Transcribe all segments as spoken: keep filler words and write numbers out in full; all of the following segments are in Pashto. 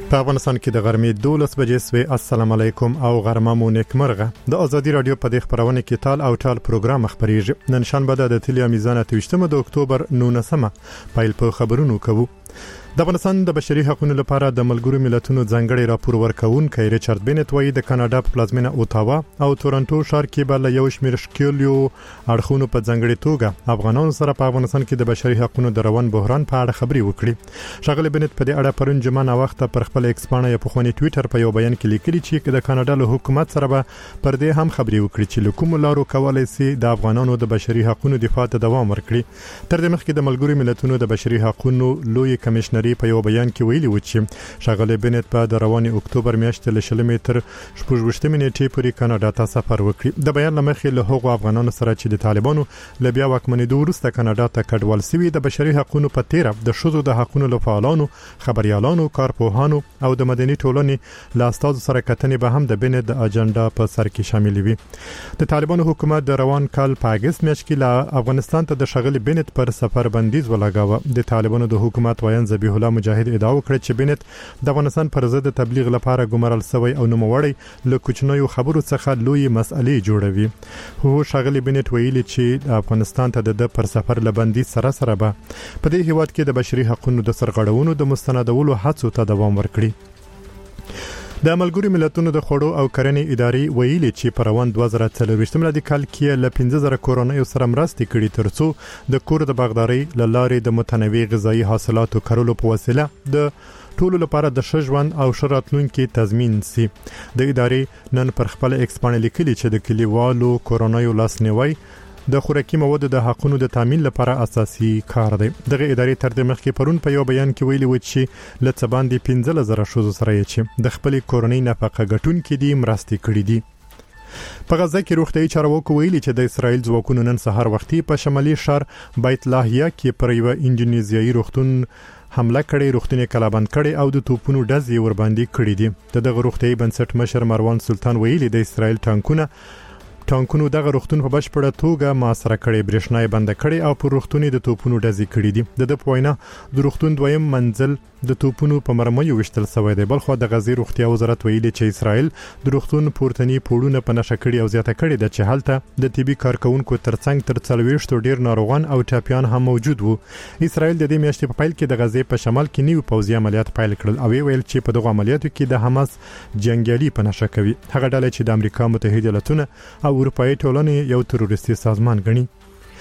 په افغانستان کې د غرمې دولس بجې سوي. السلام علیکم او غرمه مو نیکمرغه. د ازادي رادیو په دې خبرونه کې تال او ټال پروګرام خبريږي. نن شنبه د تلیا میزان اتوشتمه د اکتوبر نولسمه پیل په خبرونو کوو. د افغانستان د بشري حقوقو لپاره د ملګرو ملتونو ځانګړي راپور ورکونکي ریچارډ بینټ وایي د کاناډا په پلازمینه اوتاوا او تورنټو ښار کې بل یو شمېر شکیلیو اړخونو په ځانګړي توګه افغانانو سره په افغانستان کې د بشري حقوقو د روان بحران په اړه خبري وکړي. ښاغلي بینټ په دې اړه پرون جمعه نا وخت پر خپل ایکس باندې په خوني ټوئیټر په یو بیان کې لیکلي چې د کاناډا له حکومت سره به پر دې هم خبري وکړي چې کوم لارو کولای شي د افغانانو د بشري حقوقو دفاع ته دوام ورکړي. تر دې مخکې د ملګرو ملتونو د بشري حقوقو لوی کمشنري په یو بیان کې ویلي و چې ښاغلي بینټ په د رواني اکتوبر میاشتې له شلمې تر شپږویشتمې نیټې پورې کاناډا ته سفر وکړي. د بیان لمخې له هغو افغانانو سره چې د طالبانو له بیا واکمنېدو وروسته کاناډا ته کډوال شوي د بشري حقوقو په تیر د شذو د حقوقو لپاره خبريالانو کارپوهانو او د مدني ټولنې له استازو سره کتنې به هم د بینټ د اجنډا په سر کې شامل وي. د طالبانو حکومت د روان کال په اگست میاشت کې له افغانستان ته د ښاغلي بینټ پر سفر بندیز ولګاوه. د طالبانو د حکومت وایي ذبیح الله مجاهد ادعا وکړه چې بینټ د افغانستان پر ضد تبلیغ لپاره ګمارل شوی او نوموړی له کوچنیو خبرو څخه لوی مسئلې جوړوي. هو ښاغلي بینټ ویلي چې افغانستان ته د پر سفر لبندي سره سره به په دې هیواد کې د بشري حقوقو د سرغړونو د مستندولو هڅو ته دوام ورکړي. د ملګرو ملتونو د خوړو او کرنې ادارې ویلي چې په روان دوه زره څلرویشت میلادي کال کې له پنځه زره کورونو سره مرستې کړي ترڅو د کور د باغداري لارې د متنوع غذایی حاصلاتو کارولو په وسیله د ټولو لپاره د ښه ژوند او ښه راتلونکي تضمین شي. د ادارې نن پر خپل ایکس باندې لیکلي چې د کلیوالو کورونو لاسنیوي د خوراکي موادو د حقوقو د تامین لپاره اساسي کار دی. دغه ادارې تر دې مخکې پرون په یو بیان کې ویلي و چې لڅ باندې پنځه زره شوزو سره یې چې د خپل کورنۍ نفقه ګټونکي دي مرستې کړې دي. په غزه کې روغتیايي چارواکو ویلي چې د اسرایل ځواکونو نن سهار وختي په شمالي ښار بیت لاهیا کې پر یو انډونیزیایي روغتون حمله کړې، روغتون کلابند کړي او د توپونو ډزې ور باندې کړې دي. دغه روغتیايي بنسټ مشر مروان سلطان ویلي د اسرایل ټانکونه ټانکونو دغه روغتون په بشپړه توګه محاصره کړي، برېښنا یې بند کړي او پر روغتون د توپونو ډزې کړي دي. د د پوینه د روغتون دویم منزل د توپونو په مرمۍ وشتل شوی دی. بلخو د غزې روغتیا وزارت ویلي چې اسرایل د روغتون پورتنی پوړونه په نشه کړي او زیاته کړي د چې هلته د طبي کارکونکو ترڅنګ تر څلويشت ډیر ناروغان او ټاپیان هم موجود وو. اسرایل د دې میاشتې په پیل کې د غزې په شمال کې نیو پوځي عملیات پیل کړل او ویل چې په دغه عملیاتو کې د حماس جنگیالي په نشه کوي. هغه ډله چې د امریکا متحده ایالاتونو او اروپאי ټولنې یو تروریستي سازمان ګڼي.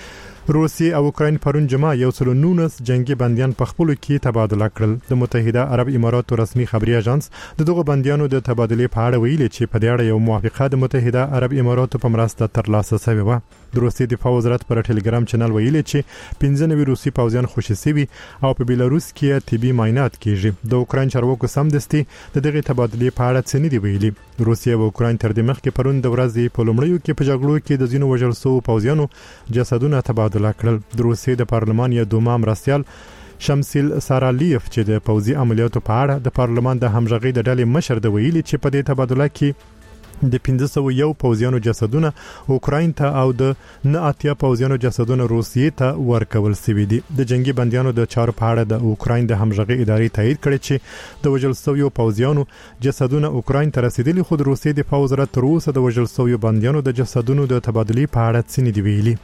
روسیې او اوکراین پرون جمعه یو سل نولس جنگي بنديان په خپل کې تبادله کړل. د متحده عرب اماراتو رسمي خبري اژانس د دغه بنديانو د تبادلې په اړه ویلي چې په دې اړه یو موافقه د متحده عرب اماراتو په مرسته ترلاسه شوې و. د روسیې دفاع وزارت پر ټلګرام چینل ویلي چې پنځه نوي روسي پوځیان خوشي شوي او په بیلاروس کې طبي معاینات کیږي. د اوکراین چارواکو سمدستي د دغه تبادلې په اړه څه نه دی ویلي. روسیې او اوکراین تر دې مخکې پرون د ورځې په لومړیو کې په جګړو کې د ځینو وژل شوو پوځیانو جسدونه تبادله کړل. د روسیې د پارلمان یا دوما مرستيال شمسیل سارالیف چې د پوځي عملیاتو په اړه د پارلمان د همغږي د ډلې مشر د ویلي چې په دې تبادله کې د پنځه سوه یو پوځیانو جسدونه اوکراین ته او د نه اتیا پوځیانو جسدونه روسیې ته ورکول شوي دي. د جنگي بنديانو د چارو په اړه د اوکراین د همغږي ادارې تایید کړی چې د وژل شویو پوځیانو جسدونه اوکراین ته رسیدلي، خو د روسیې د وزارت تر اوسه د وژل شویو بنديانو د جسدونو د تبادلې په اړه څه نه دی ویلي.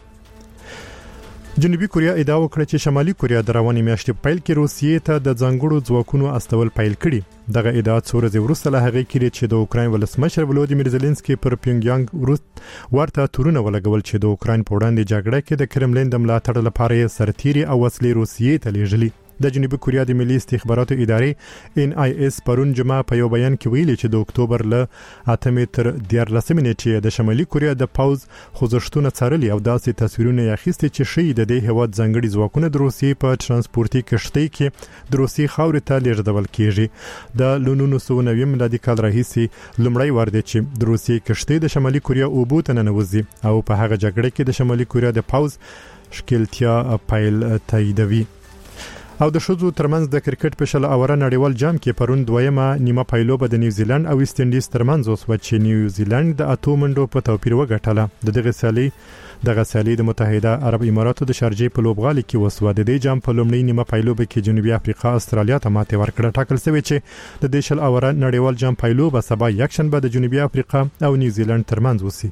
جنوبي کوریا ادعا وکړه چې شمالي کوریا د رواني میاشتې په پیل کې روسیې ته د ځانګړو ځواکونو استول پیل کړي. دغه ادعا څو ورځې وروسته له هغې کې چې د اوکراین ولسمشر ولودیمیر زيلنسکي پر پیونګیانګ وروسته ورته تورونه ولګول چې د اوکراین په وړاندې جګړه کې د کرملین د ملاتړ لپاره یې سرتیري او وسلې روسیې ته لیږلي. د جنوبي کوریا د ملي استخباراتو ادارې ان آی اس پرون جمعه په یو بیان کې ویلي چې د اکتوبر له اتمې تر دیارلسمې نیټې د شمالي کوریا د پوز خوځښتونه څارلي او داسې تصویرونه یې اخیستي چې ښیي د دې هیواد ځانګړي ځواکونه د روسیې په ترانسپورتي کښتۍ کې د روسیې خاورې ته لیږدول کیږي. د نولس سوه نوي میلادي کال راهیسې لومړی وار دی چې د روسیې کښتۍ د شمالي کوریا اوبو ته ننوځي او په هغه جګړه کې د شمالي کوریا د پوز ښکیلتیا پیل تاییدوي. او د شوزو ترمنځ د کرکټ په شل اوره نړیوال جام کې پرون دویمه نیمه پایلوبه د نیوزیلند او ویسټ انډیز ترمنځ اوسو چې نیوزیلند د اتو منډو په توپیر وګټله. د دغه سالي دغه سالي د متحده عرب اماراتو د شارجې په لوبغالي کې وسو. د دې جام په لومړی نیمه پایلوبه کې جنوبي افریقا استرالیا ته ماته ورکړه. ټاکل شوی چې د دې شل اوره نړیوال جام پایلوبه سبا یکشنبه د جنوبي افریقا او نیوزیلند ترمنځ وسی.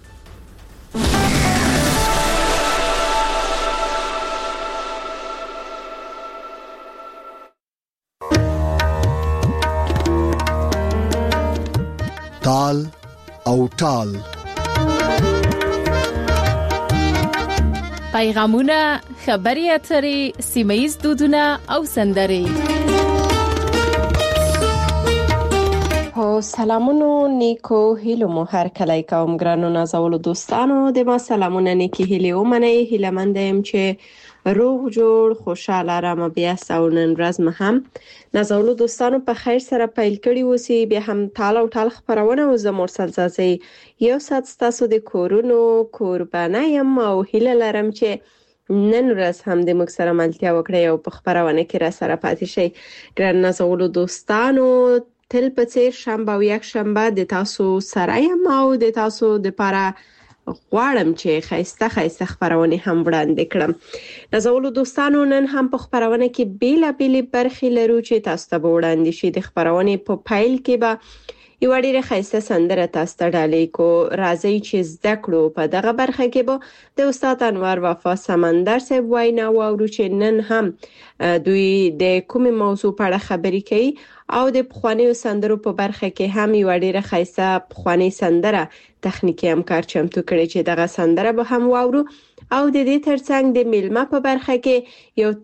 تال او ټال پیغامونه، خبري اترې، سیمایي دودونه او سندري. هو سلامونو نیکو هیلو مو هر کله کوم ګرانو نازولو دوستانو د ما سلامونه نیکی هیلو منه هیلمندم چې روغ جوړ خوشاله رام بیا ساونن ورځ مهم نازولو دوستانو په خیر سره پیل کړي وسی به هم تال او ټال خبرونه او زمور سلسله یو سات تاسو د کورونو قربانه یم او هیله لرم چې نن ورځ هم د موږ سره ملتیا وکړي او په خبرونه کې را سره پاتې شي. ګران نازولو دوستانو تل په څیر شنبه او یک شنبه د تاسو سره یم او د تاسو د لپاره غواړم چې خایسته خایسته خبرونه هم وړاندې کړم. نازولو دوستانو نن هم په خبرونه کې بیل بیل برخې لرو چې تاسو ته وړاندې شي. د خبرونه په پایل کې به یو ډیره خایسته سندره تاسو ته ډالې کو. راځي چې زده کړو په دغه برخه کې به د استاد انور وفا سمندر صاحب وینا واورو چې نن هم دوی د کومه موضوع په اړه خبرې کوي او د پخوانیو سندرو په برخه کې هم یو ډیره خایسته پخوانی سندره تخنیکی همکار چمتو کړي چې دغه سندره به هم واورو او د دې ترڅنګ د میلمه په برخه کې یو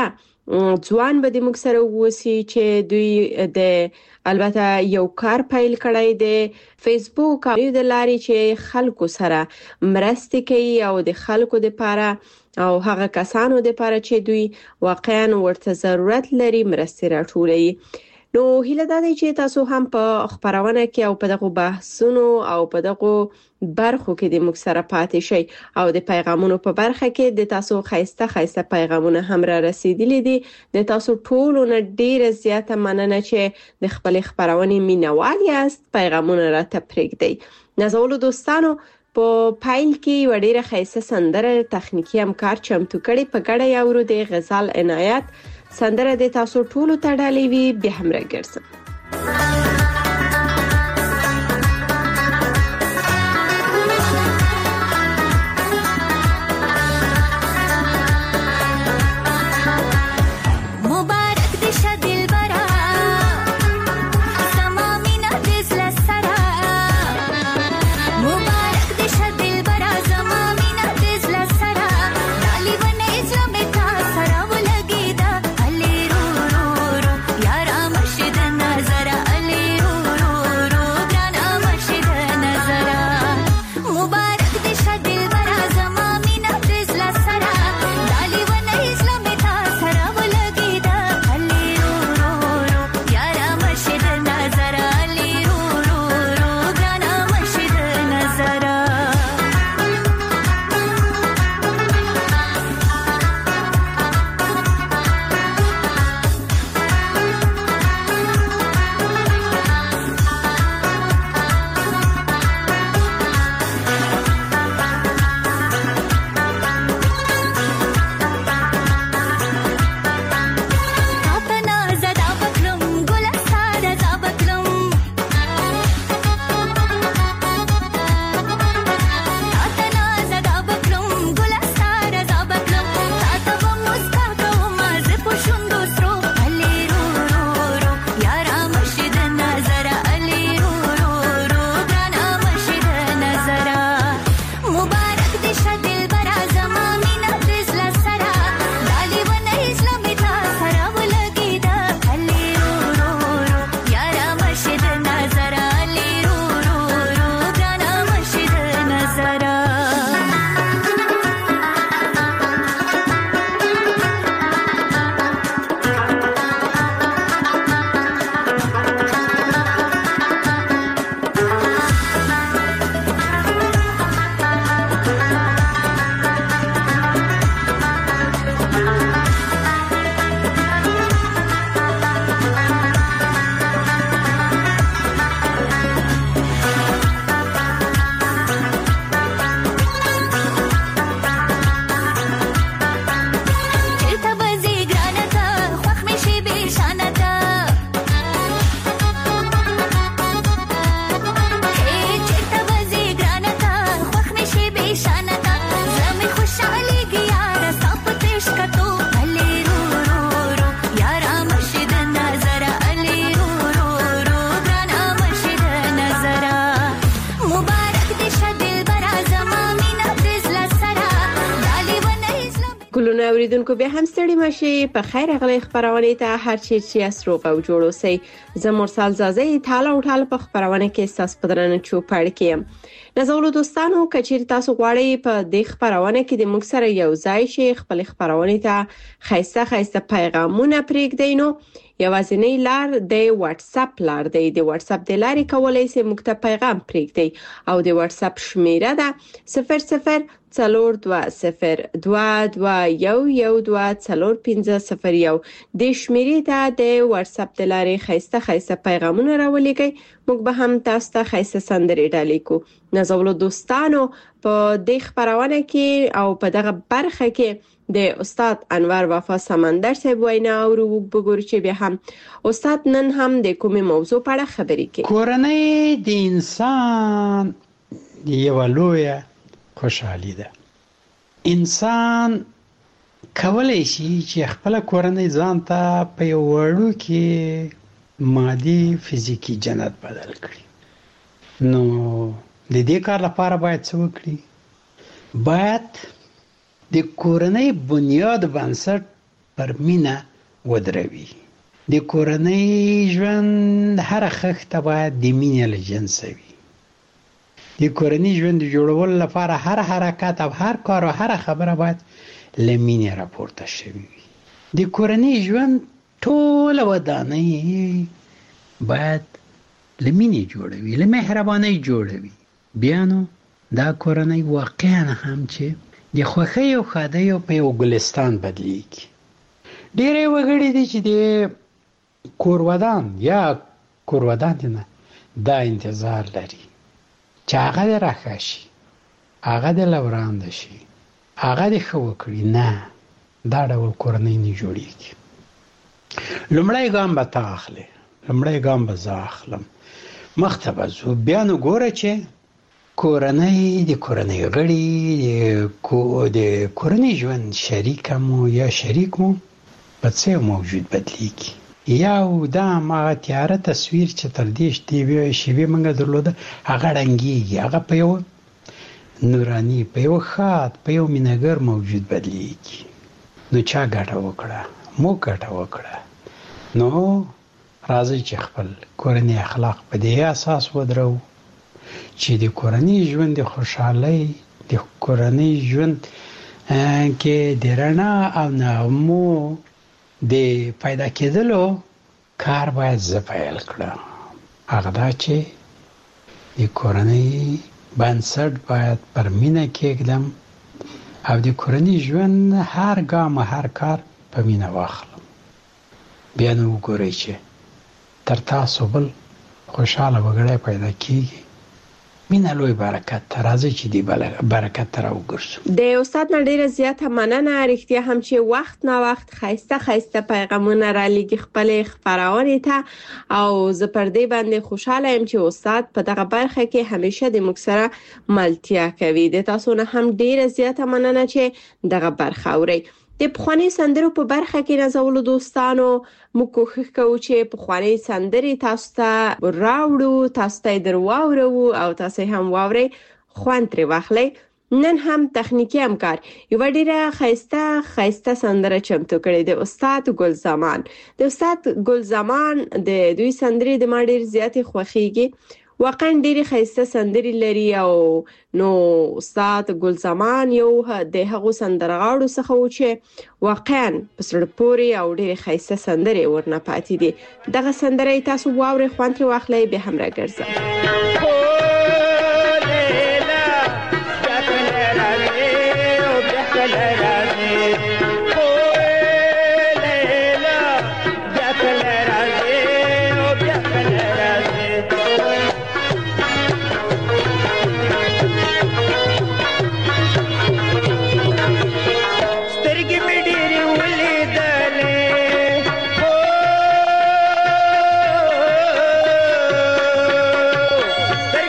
تکړه ځوان به د موږ سره وسی چې دوی د البته یو کار پیل کړی د فیسبوک او د لارې چې خلکو سره مرسته کوي او د خلکو لپاره او هغه کسانو لپاره چې دوی واقعا ورته ضرورت لري مرسته راټولوي. نو هیله ده چې تاسو هم په خبرونه کې او په دغه بحثونو او په دغه برخو کې د موږ سره پاتې شئ او د پیغامونو په برخه کې د تاسو خایسته خایسته پیغامونه هم را رسیدلي دي. د تاسو ټولو نه ډیره زیاته مننه چې د خپل خبرونه مینوال یاست. پیغامونه را تپریږدئ. نازولو دوستانو په پایل کې وړيره خایسته سندره تخنیکی همکار چمتو کړي په ګډه یاورو د غزال عنایت سندره د تاسو ټولو ته ډالې وی به هم راګرځم. Zara اوریدونکو به هم ستړي مشي په خیر غلې خبرونه ته هر چی چې اسروغ او جوړو سي زمرسال زازي تاله او تاله په خبرونه کې ساس پدرنه چوپړ کیم نزولو دوستانو کچیر تاسو غواړئ په دې خبرونه کې د موږ سره یو ځای شي خپل خبرونه ته خاصه خاصه پیغامونه پرېږدئ نو یوازینی لار د واتس اپ لار دی د واتس اپ د لارې کولای شئ موږ ته پیغام پرېږدئ او د واتس اپ شمیره ده صفر صفر څلور دوه صفر دوه دوه یو یو دوه څلور پنځه صفر یو د شمیرې ته د واتس اپ د لارې خاصه خاصه پیغامونه راولېږئ موږ به هم تاسو ته خاصه سندرې ډالۍ کوو نازولو دوستانو په دې خبرونه کې او په دغه برخه کې د استاد انور وفا سمندر صاحب وینا او وګورئ چې به هم استاد نن هم د کومې موضوع په اړه خبرې کوي کورنۍ د انسان یو لویه خوشحالي ده انسان کولای شي چې خپل کورنۍ ځان ته په یو وړو کې مادي فزیکی جنت بدل کړي نو د دې کار لپاره باید څه وکړي باید د کورنۍ بنیاد بنسټ پر مینه ودروي د کورنۍ ژوند هر خښته باید د مینې له جنسه وي د کورنۍ ژوند جوړولو لپاره هر حرکت او هر کار او هر خبره باید له مینې راپورته شوي وي د کورنۍ ژوند ټول ودانۍ باید له مینې جوړوي له مهربانۍ جوړوي بیا نو دا کورنۍ واقعا هم چې د خوښۍ او ښادۍ په یو ګلستان بدلیږي ډېری وګړي دي چې د کورودان یا کورودان نه دا انتظار لري چې هغه د راښه شي هغه د لوراند شي هغه د ښه وکړي نه دا ډول کورنۍ نه جوړیږي لومړی ګام به ته اخلې لومړی ګام به زه اخلم مخته به ځو بیا نو ګوره چې کورنۍ د کورنۍ غړي د کورنۍ ژوند شریک مو یا شریک مو په څه موجود بدلیږي یو دا هغه تیاره تصویر چې تر دې شیبې موږ درلوده هغه ړنګېږي هغه په یو نوراني په یو ښاد په یو مینهګر موجود بدلیږي نو چا ګټه وکړه موږ ګټه وکړه نو راځئ چې خپل کورنۍ اخلاق په دې اساس ودرو چې د کورنۍ ژوند د خوشحالۍ د کورنۍ ژوند کې د رڼا او نغمو د پیدا کېدلو کار باید زه پیل کړم هغه دا چې د کورنۍ بنسټ باید پر مینه کېږدم او د کورنۍ ژوند هر ګام هر کار په مینه واخلم بیا نو وګورئ چې تر تاسو بل خوشحاله وګړی پیدا کېږي مینه لوی برکت ته راځي چې دی برکت ته راوګرځو د استاد نه ډیره زیاته مننه رښتیا هم چې وخت نه وخت خاصه خاصه پیغامونه را لګي خپل خبرونه ته او زه پر دې باندې خوشاله یم چې استاد په دغه برخه کې همیشه د موږ سره ملتیا کوي د تاسو نه هم ډیره زیاته مننه چې دغه برخه اوري د پخوانی سندرو په برخه کې نازولو دوستانو موږ کوښښ کوو چې پخوانی سندرې تاسو ته راوړو تاسو ته درواورو او تاسو هم واورئ خوند ترې واخلئ نن هم تخنیکی همکار یو ډیره خاصه خاصه سندره چمتو کړې د استاد ګل زمان د استاد ګل زمان د دوی سندرې د ما ډیر زیاتې خوښیږي واقعا ډېری خاصه سندرې لري او نو استاد ګل زمان یو د هغو سندرغاړو څخه و چې واقعا په زړه پورې او ډېرې خاصه سندرې ورنه پاتې دي دغه سندرې تاسو واورئ خوند ترې واخلئ بیا هم راګرځم Stay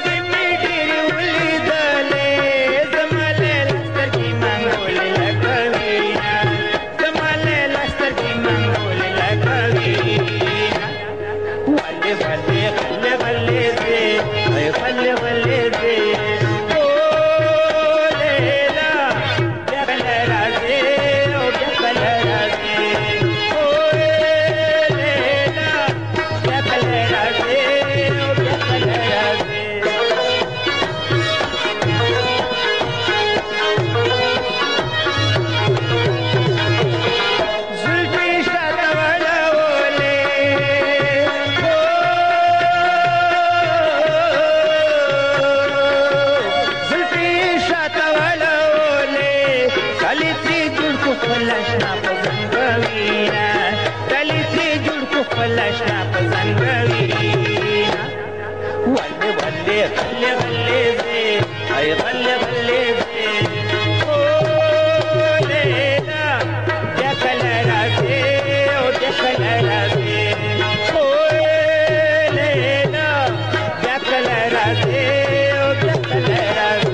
خپلشنا پسندوي ولې ولې غلې غلې زه ای غلې غلې زه او لیلا دکل راځي او دکل راځي او لیلا دکل راځي او دکل راځي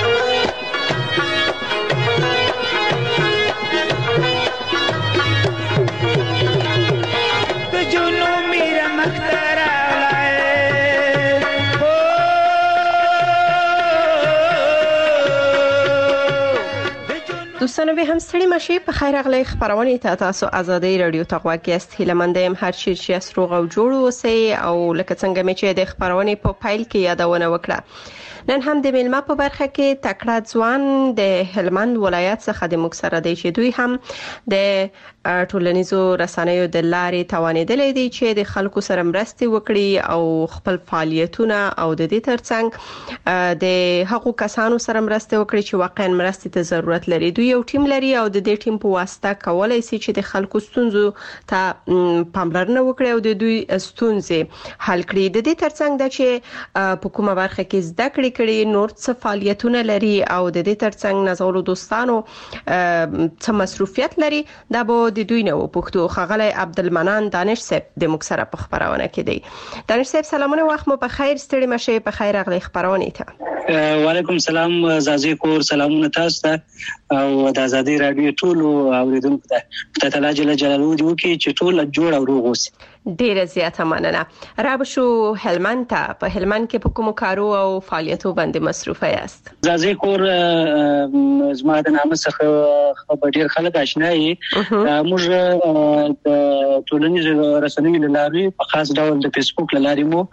دوستانو به هم ستړي مشي په خیر اغلی خبرونه ته تاسو ازادي رادیو ته غواګیست هیلمندم هر شي چې اسروغ او جوړ اوسئ او لکه څنګه مې چې د خبرونه په فایل کې یادونه وکړه نن هم د میلمه په برخه کې تکړه ځوان د هلمند ولایت څخه د مکسره دی چې دوی هم د ټولنیزو رسنیو د لارې توانیدلې دي چې د خلکو سره مرسته وکړي او خپل فعالیتونه او د دې ترڅنګ د حقوق کسانو سره مرسته وکړي چې واقعا مرسته ته ضرورت لري دوی یو ټیم لري او د دې ټیم په واسطه کولای شي چې د خلکو ستونزو ته پاملرنه وکړي او د دوی ستونزې حل کړي د دې ترڅنګ د چې په کومه برخه کې زده کړې کړي نور څه فعالیتونه لري او د دې ترڅنګ نازولو دوستانو څه مصروفیت لري دا به د دوی نه وپوښتو خغلی عبدالمنان دانش صاحب د مکسره په خبرونه کې دی دانش صاحب سلامونه وخت مو په خیر ستړي مشه په خیر اغلی خبرونه ته وعلیکم سلام زازي کور سلامونه تاسو ته او د ازادي رادیو ټول اوریدونکو ته خدای تعالی جل جلاله دې وکړي چې ټول جوړ او روغ اوسي ډیره زیاته مننه راب شو هلمند ته په هلمند کې په کوم کارو او فعالیتو باندې مصروف یاست زازي کور زما د نامه څخه خبر ډیر خلک آشنا یي موږ د ټولنیزو رسنیو لارې په خاص ډول د فیسبوک لارې مو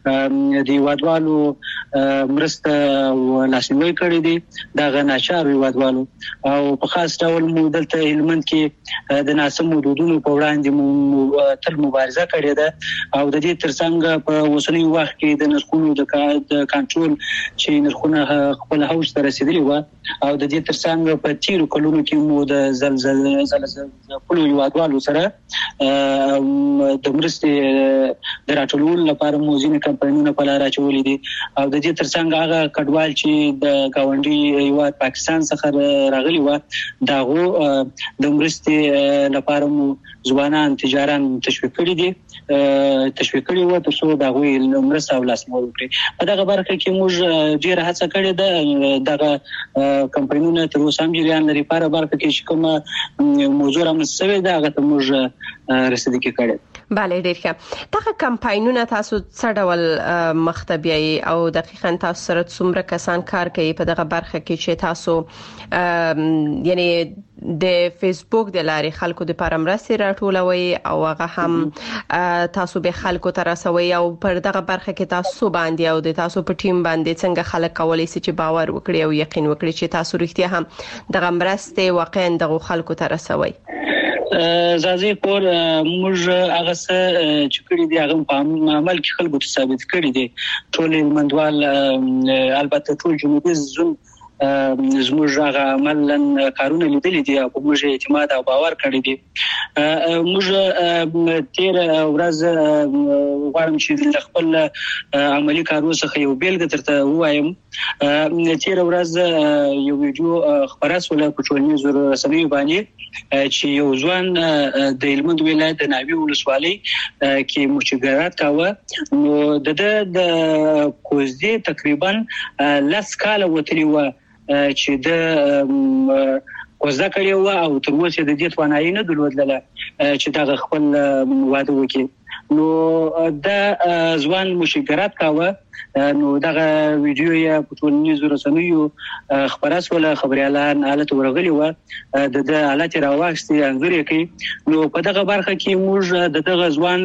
د وادوالو مرسته ولاسنوي کړې دي دا غناچار وادوالو او په خاص ډول مو دلته هلمند کې د ناسم حدودونو په وړاندې مو تل مبارزه کړې ده او د دې ترڅنګ په اوسنی وخت کې د نرخونو د کنټرول چې نرخونه خپل هوش ته رسیدلي و او د دې ترڅنګ په تیرو کلونو کې مو د زلزلې زلزلې په یوادوالو سره د مرستې د راټولولو لپاره موزینه کمپاینونه په لار اچولې دي او د دې ترڅنګ هغه کډوال چې د گاونډي هیواد پاکستان څخه راغلي و داغو د مرستې لپاره مو ځوانان تجاران تشویق کړي دي تشویق کړي و تر څو داغو مرسته او لاسنیوي وکړي په دغه برخه کې موږ ډیره هڅه کړې ده دغه کمپاینونه تر اوسه هم جریان لري په برخه کې چې کومه موضوع هم سوي ده هغه ته موږ رسیدګي کړې bale ډیر ښه دغه کمپاینونه تاسو څه ډول مختبیي او دقیقاً تاسو سره څومره کسان کار کوي په دغه برخه کې چې تاسو یعنی د فیسبوک د لارې خلکو د پرمرسي راټولوي او هغه هم تاسو به خلکو ته رسوي او پر دغه برخه کې تاسو باندې او د تاسو په ټیم باندې څنګه خلک کولای شي چې باور وکړي او یقین وکړي چې تاسو رښتیا هم دغه مرسته واقعا دغه خلکو ته رسوي زازي کور موږ هغه څه چې کړی دی هغه په عمل کې خلکو ته ثابت کړی دی ټول مندوال البته ټول جنوبي زون زموږ هغه عملاً کارونه لیدلې دي او موږ اعتماد او باور کړی دی موږ تیر ورځ غواړم چې خپل عملی کارو څخه یو بیلګه درته وایم تیر ورځ یو ویډیو خبره سول په ټولنیزو رسنیو باندې چې یو ځوان د هلمند ولایت د ناوی ولسوالۍ کې مشاورات کاوه نو د د کوزدي تقریبا لاس کال وتلی و چې د کوزا کړی و او تر اوسه د دې توانایي نه درلودله چې دا خپل واده وکړي نو دا ځوان مشاورات کاوه نو دغه ویډیو یا په ټولنیزو رسنیو خبره سول خبريالان حالت ورغلی و د د حالت راوښتي انګور کوي نو په دغه برخه کې موږ د دغه ځوان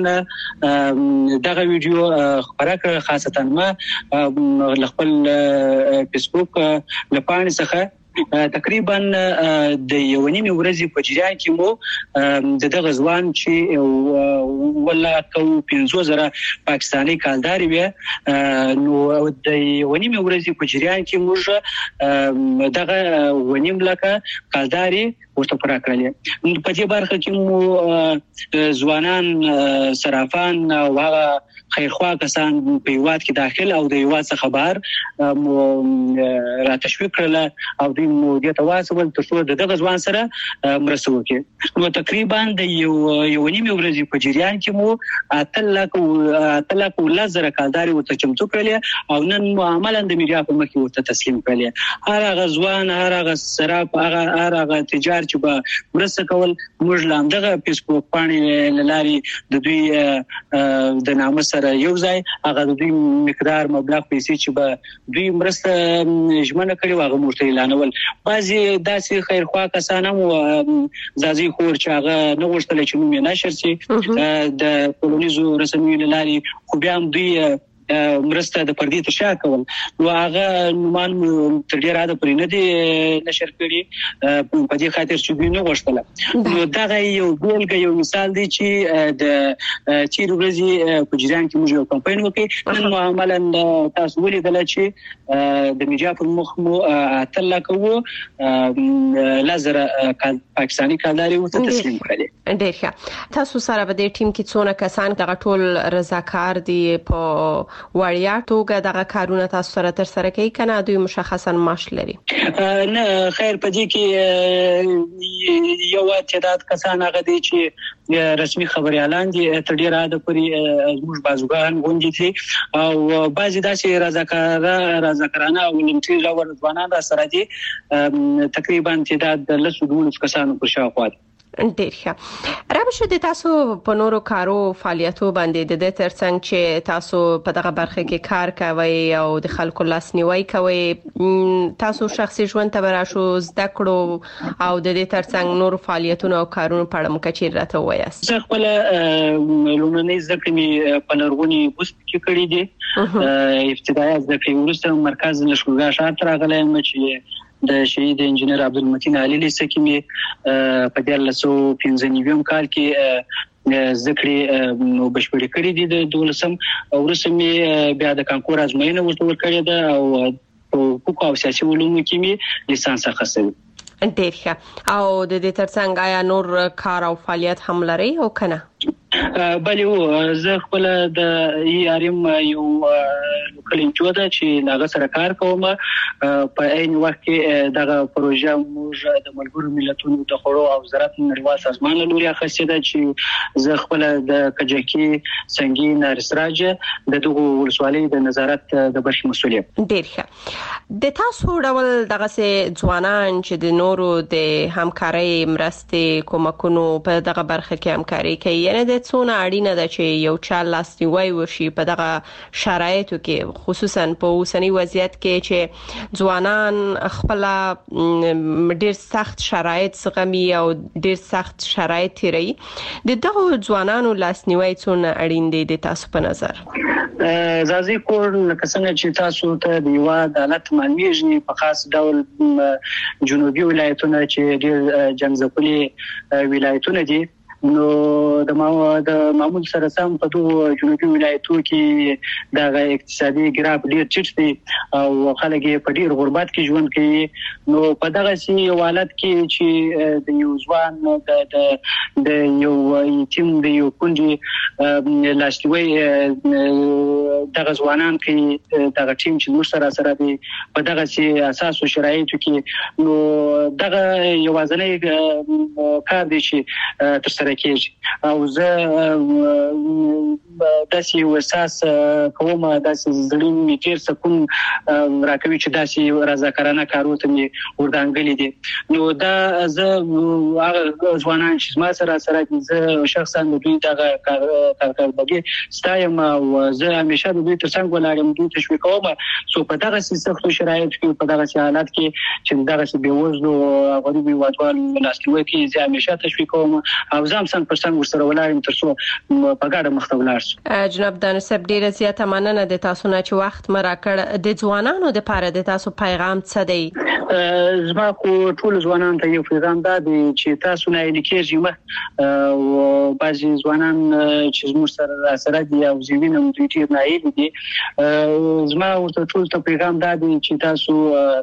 دغه ویډیو خبره کړه خاصتا ما خپل فیسبوک لپاره څخه تقریبا د یو نیمه ورځې په جریان کې مو د دغه ځوان چې ولا کو پنځه زره پاکستاني کالداري وي نو د یو نیمه ورځې په جریان کې موږ دغه ونیم لکه کالداري ورته پرا کړل. په دې برخه کې مو ځوانان صرافان او هغه خیرخوا کسان په یواد کې داخل او د یواد څخه بهر را تشویق کړل او د مودې تواصل تر څو دغه ځوان سره مرسته وکړي. نو تقریبا د یو یو نیمه ورځې په جریان کې مو اتلک اتلک ولزر کالداري ورته چمتو کړل او نن معاملې د میډیا په مخ کې ورته تسلیم کړل. هغه ځوان هغه صراف هغه هغه تجار چې به مرسته کول موږ لامدغه فیسبوک باندې لاري د دوی د نامه سره یو ځای هغه د دوی مقدار مبلغ پیسې چې به دوی مرسته ژمنه کړې واغه مرته اعلانول. بعضي داسې خیرخوا کسان هم ځاځي خور چې هغه نه غوښتل چې نوم یې نشر شي د کولونیزو رسنیو لاري خو بیا هم دوی مرسته د پردي تشا کول نو هغه نومان تر ډیره د پرې نه دي نشر کړي په دې خاطر چې دوی نه غوښتل. نو دغه یو ګولګ یو مثال دی چې د چیر ورځې په جریان کې موږ یو کمپاین وکړو. نن معاملې تاسو ولیدل چې د میډیا په مخ مو اتل کوو لزر پاکستاني کالداري ورته تسلیم کړل. ډیر ښه. تاسو سره په دې ټیم کې څونه کسان دغه ټول رضاکار دي په وړیا توګه دغه کارونه تاسو سره تر سره کوي کنه دوی مشخصا معاش لري؟ نه خیر په دې کې یو تعداد کسان هغه دي چې رسمي خبري اعلان دي تر ډیره د پري موږ بازوګان غونډې دي او بعضی داسې رضاکار رضاکارانه او لمټي لور ځوانان را سره دي تقریبا تعداد د لسو دولس کسانو پر شاوخوا. ډیر ښه. رابشه د تاسو په نورو کارو فعالیتو باندې د ترڅنګ چې تاسو په دغه برخه کې کار کوي او د خلکو لاسنیوي کوي تاسو شخصي ژوند ته براشو زده کړو او د دې ترڅنګ نورو فعالیتونو او کارونو په اړه مکچیر راته وایاست؟ زه خپل لومړنۍ زده کړې په لرغونی بوست کې کړې دي. ابتدایي زده کړې وروسته مرکز لشکرګاه ښار ته راغلم چې د شهید انجنیر عبدالمتین علي لیسه کې په دیارلس سوه پنځه نوي کال کې ذکرې نو بشپړې کړې دي د دولسم وروسته مې بیا د کانکور ازموینه ورته ورکړې ده او په حقوق او سیاسي علومو کې مې لیسانس اخیستی. ډیر ښه. او د دې ترڅنګ آیا نور کار او فعالیت هم لري او کنه؟ بله زه خپل د ای آر ام یو لوکل انجو ده چې هغه سره کار کوم. په عین وخت کې دغه پروژه موږ د ملګرو ملتونو د خوړو او زراعت نړیوال سازمان له لوري اخیستې ده چې زه خپل د کجکي سنگین رسراج د دغه ولسوالۍ د نظارت د برخې مسؤل یم. ډیر ښه. د تاسو ډول دغه سه ځوانان چې د نورو د همکارۍ مرستې کومکونو په دغه برخه کې همکاري کوي یعنی د څونه اړینه ده چې یو چا لاسنیوي وشي په دغه شرایطو کې خصوصا په اوسنی وضعیت کې چې ځوانان خپل ډیر سخت شرایط زغمي او ډیر سخت شرایط تیري د دغه ځوانانو لاسنیوي څونه اړین دي د تاسو په نظر؟ زازي کور لکه څنګه چې تاسو ته د یو عدالت معلومیږي په خاص ډول جنوبي ولایتونه چې ډیر جنګ ولایتونه دي نو د د معمول سره سم په دوه جنوبي ولایتونو کې د اقتصادي ګراف ډیر ټیټ دی او خلک په ډیر غربت کې ژوند کوي. نو په دغه سي حالت کې چې د یو ځوان د د یو ټیم د یو کونجي لاسوي دغه ځوانان کې دغه ټیم چې موږ سره سره دی په دغه سي اساسو شرایطو کې نو دغه یوازنۍ کار دی چې تر سره کېږي او زه داسې وساس کوم داسې زړین میټر سکون راکوي چې داسې رضاکارانه کارونه مې وردانګلې دي. نو دا زه هغه ځوانان چې ما سره سره زه شخصا د دوی دغه کارکړدګي ستایم او زه همیشه د دوی ترڅنګ ولاړم دوی تشویق کوم. سو په دغه سختو شرایطو کې په دغه حالات کې چې دغه بې وزلو غریب هیوادوالو لاسنیوي کې زه همیشه تشویق کوم او زه هم څنګه پر څنګه ورسره ولاړ تر څو په ګډه مخ ته ولاړ شو. جناب دانسب ډیره زیاته مننه د تاسو نه چې وخت مرا کړ. د ځوانانو د لپاره د تاسو پیغام څه دی؟ زما خو ټول ځوانان ته یو پیغام دا دی چې تاسو نه لیکيږي مه او بعضي ځوانان چې موږ سره سره دي او زوینه مو دوی ډیر نه دي. زما ورته ټول ته پیغام دا دی چې تاسو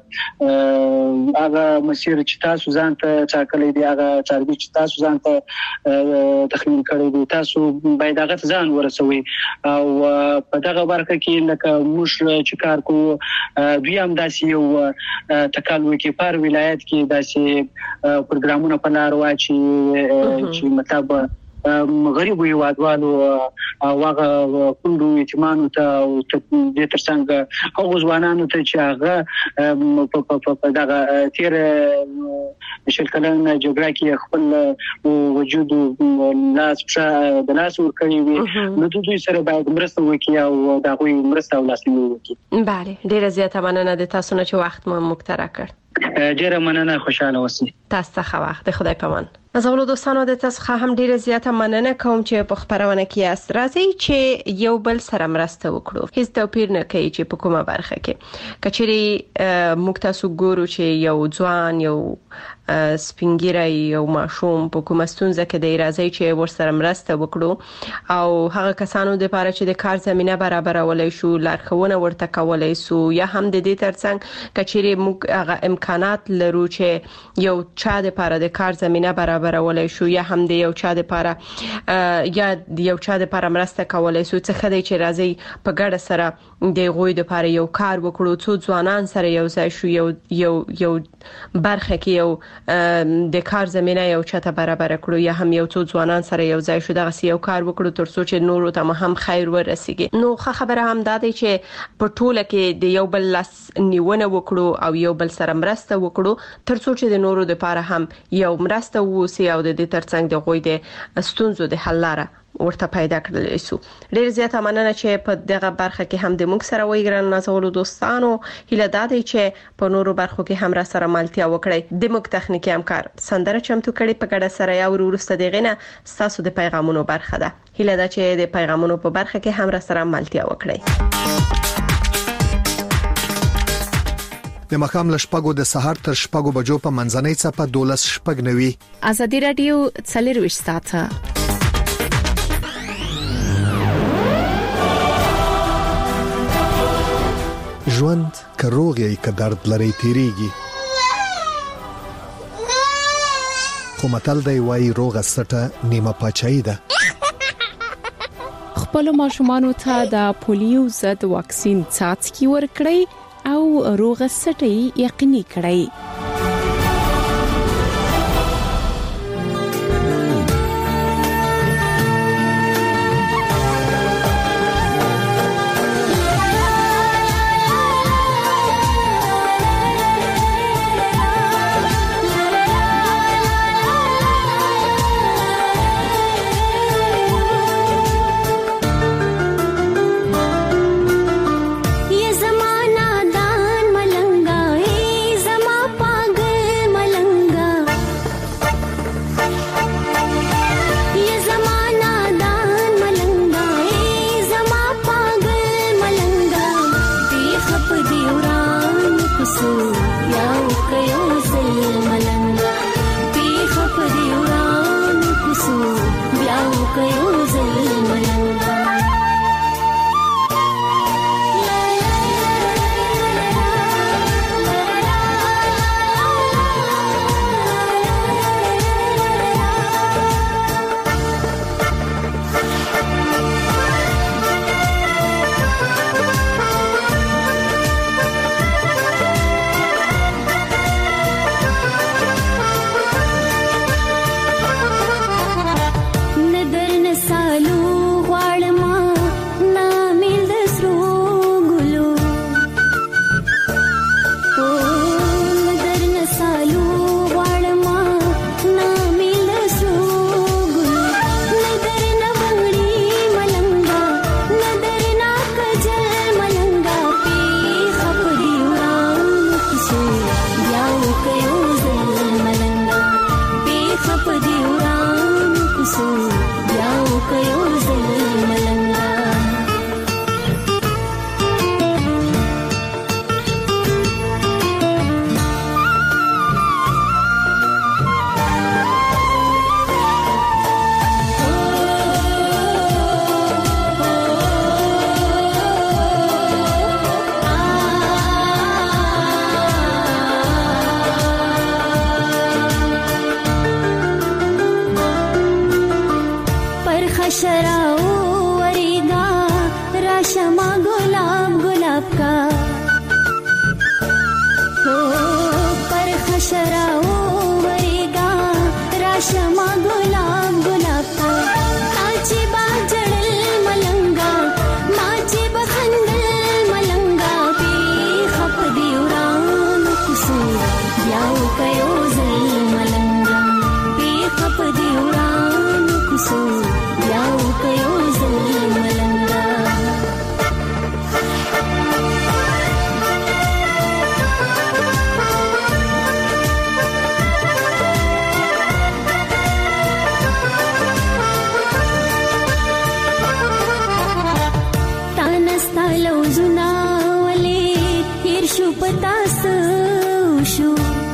هغه مسیر چې تاسو ځان ته چاکلې دی هغه چاربي چې تاسو ځان ته تخمین کړی دی تاسو باید هغه ځان ورسوي او په دغه برخه کې لکه موږ چې کار کوو دوی هم داسې یو تکالو کې پر ولایت کې داسې پروګرامونه په لار واچي چې مطلب غریب هیوادوالو او هغه کندو یتیمانو ته او د ترڅنګ هغه ځوانانو ته چې هغه په دغه تیر شلکلن جغرافي کې خپل وجود لاس په د لاس ور کوي نو دوی سره باید مرسته وکړي او دا غوي مرسته ولاسنی وکړي. بله ډیره زیاته مننه د تاسو نه چې وخت مو مقترح کړ. ډیره مننه خوشاله اوسئ. تاسو ته وخت خدای پامان. نازولو دوستانو د تاسو هم ډیره زیاته مننه کوم چې په خبرونه کې است. راځي چې یو بل سره مرسته وکړو. هیڅ توپیر نه کوي چې په کومه برخه کې کچري موږ تاسو ګورو چې یو ځوان یو سپینګیری یو ماشوم په کومه ستونزه کې دی راځي چې ورسره مرسته وکړو او هغه کسانو د لپاره چې د کار زمينه برابرولای شو لارښوونه ورته کولای شو یا هم د دې ترڅنګ کچري موږ هغه امکانات لرو چې یو چا د لپاره د کار زمينه برابرولای شو یا هم د یو چا د لپاره یا یو چا د لپاره مرسته کولای شو څه خدای چې راځي په ګډه سره د غوي د لپاره یو کار وکړو څو ځوانان سره یو ځای شو یو یو یو برخه کې یو د کار زمينه یو چاته برابر کړو یا هم یو څو ځوانان سره یو ځای شو دغه یو کار وکړو ترڅو چې نورو ته هم خیر ورسیږي. نو خبره هم دا دی چې په ټوله کې د یو بل لاس نیونه وکړو او یو بل سره مرسته وکړو ترڅو چې د نورو لپاره هم یو مرسته ووسی او د دې ترڅنګ د غوي د ستونزو د حل لاره ورته پیدا کړل شو. ډیر زیاته مننه چې په دغه برخه کې هم د موږ سره وایګران نازولو دوستانو هله دادی چې په نورو برخو کې هم را سره مالتیا وکړي. د موږ تخنیکی همکار سندره چمتو کړي په ګډه سره یا ورسته دغه نه تاسو د پیغامونو برخه ده. هله دا چې د پیغامونو په برخه کې هم را سره مالتیا وکړي. د مخام لشپګو د سحر تر شپګو بجو په منځنۍ صفه دولس شپګ نوي ازادي رادیو څلور ساعته ژوند کروغي ک درد لري تیریږي خو متل دی وای روغه سټه نیمه پچای ده. خپل ماشومان ته د پولیو ضد واکسین څاڅکي ورکړي او روغه سټه یقیني کړئ. शराओ वरेगा राशमा गुलाब गुलाब का ताची बाजड़ल मलंगा माची बखंदल मलंगा पे खप दिउरान कुसो याओ कयो जल मलंगा पे खप दिउरान कुसो याओ कयो जल मलंगा पतास उशो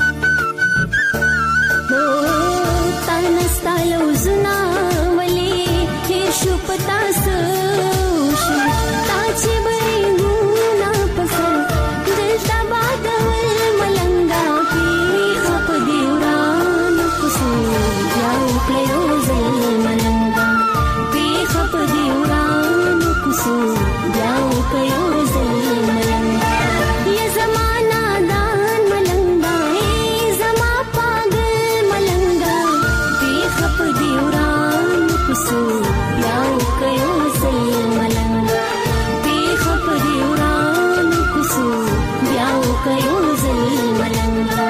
हो तानस तालो जुना वले हिरशु पतास उशो ताची बरी गुना पसर दिलता बादवल मलंगा की खप दिउरान कुसो याओ कयो जल मलंगा की खप दिउरान कुसो याओ कयो जल मलंगा ये जमाना दान मलंगा ए जमा पागल मलंगा बेखप दिउरान कुसो याओ कयो जल मलंगा बेखप दिउरान कुसो याओ कयो जल मलंगा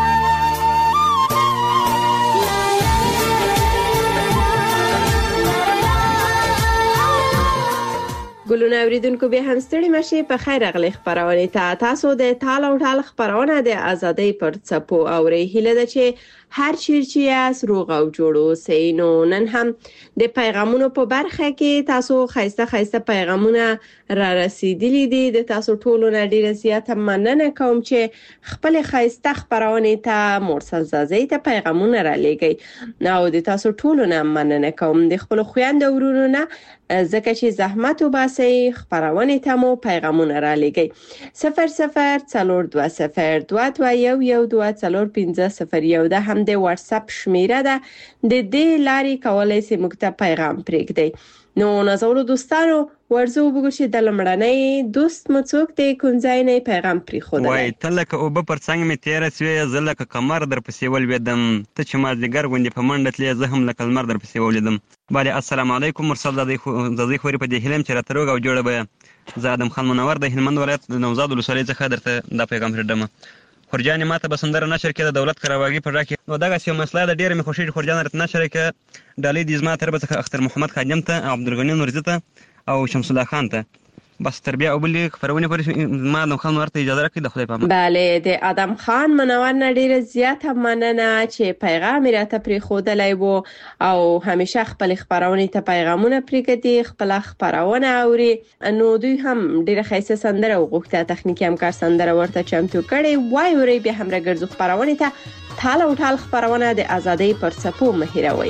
ګلونه اوریدونکو به هم ستړي مشي په خیر غلي خبرونه ته تاسو د تال او ټال خبرونه د ازادۍ پر څپو اوري هله ده چې هر چیرچی اس روغ او جوړو سینو نن هم د پیغامونو په برخه کې تاسو خاصه خاصه پیغامونه را رسیدلي دي د تاسو ټولو نه ډیره زیاته مننه کوم چې خپل خاصه خبرونه ته مرسل زازي ته پیغامونه را لګي نو د تاسو ټولو نه مننه کوم د خپل خويند ورونو نه زکه چې زحمت وباسي خبرونه ته مو پیغامونه را لګي صفر صفر څلور دوه صفر دوه دوه یو یو دوه څلور پنځه صفر یو ده هم د واتس اپ شمیره ده د دې لاري کولای سي موږ ته پیغام پرېږدي نو نازولو دوستانو ورزو وګورئ چې د لمړنۍ دوست مڅوک د کونځاینې پیغام پرې خو ده وای تلکه او به پر څنګه می تیر سوی زلکه کمر در پسې ول ودم ته چې ما زګر غوندې په منډه تلې زه هم لکه مر در پسې ولیدم bale السلام علیکم مرسل د دې خوري په دې هلم چې راتروګ او جوړه به زادم خان منور د هلمند ولایت نوزاد ولسوالۍ څخه درته دا پیغام هردم خورجان ماته بسندر نشر کې د دولت کراواګي پر راکې نو دغه سیمه مسله د ډېر می خوشي خورجان رات نشر کې ډالې د ازما تر به اختر محمد خادم ته عبدالغنی نورزی ته او شمس الله خان ته بس تربیه او بلی خبرونه پر ما د خان ورته اجازه راکړي د خدای په امان bale د ادم خان منور نه ډیره زیاته مننه چې پیغام راته پرې خودلای وو او همیشه خپل خبرونه ته پیغامونه پرېږدي خپل خبرونه اوري نو دوی هم ډیره خاصه سندره او غوښته تخنیکی همکار سندره ورته چمتو کړي وای وري به هم راګرځو خبرونه ته ټال او ټال خبرونه د ازادۍ پر څپو مهیروي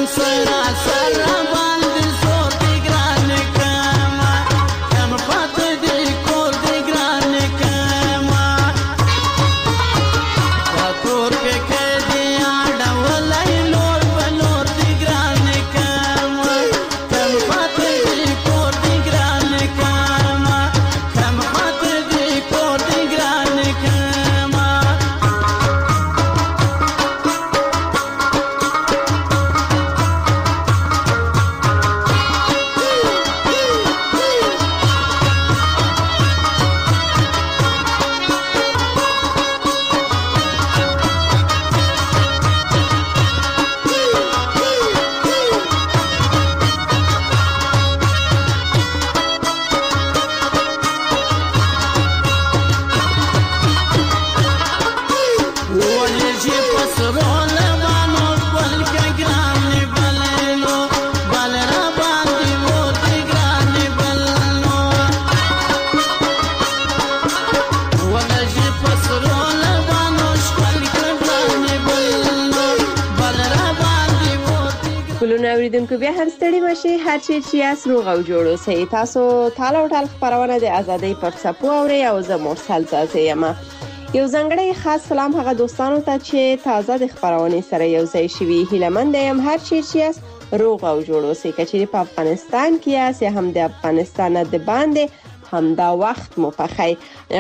اوریدونکو بیا هم ستړي مشي هر چی چې اس روغ او جوړ اوسئ. تاسو تاله او ټال خبرونه د ازادۍ پر څپو اوري او زه مرسل تازه یم. یو ځنګړی خاص سلام هغه دوستانو ته چې تازه د خبرونه سره یو ځای شوي. هیلمند یم هر چی چې اس روغ او جوړ اوسئ. کچې په افغانستان کې اس هم د افغانستان د باندې هم دا وخت مو پخی.